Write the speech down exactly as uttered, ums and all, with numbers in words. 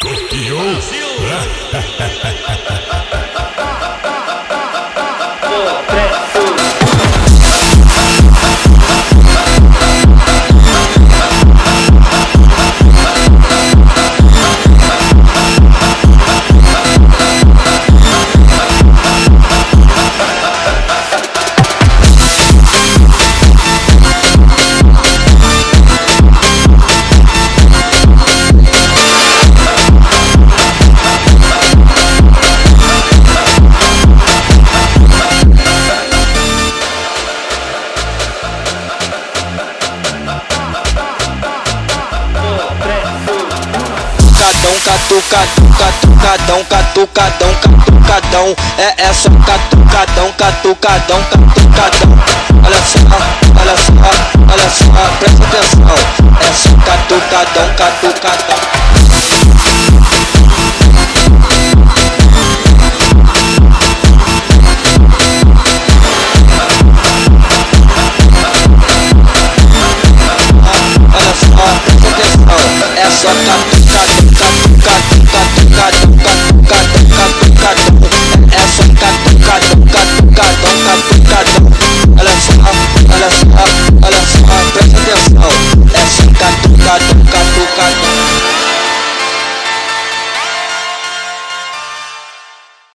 Copiou? Catucadão, catucadão, catucadão, catucadão. É essa catucadão, catucadão, catucadão. Olha só, olha só, olha só, presta atenção. É só catucadão, catucadão.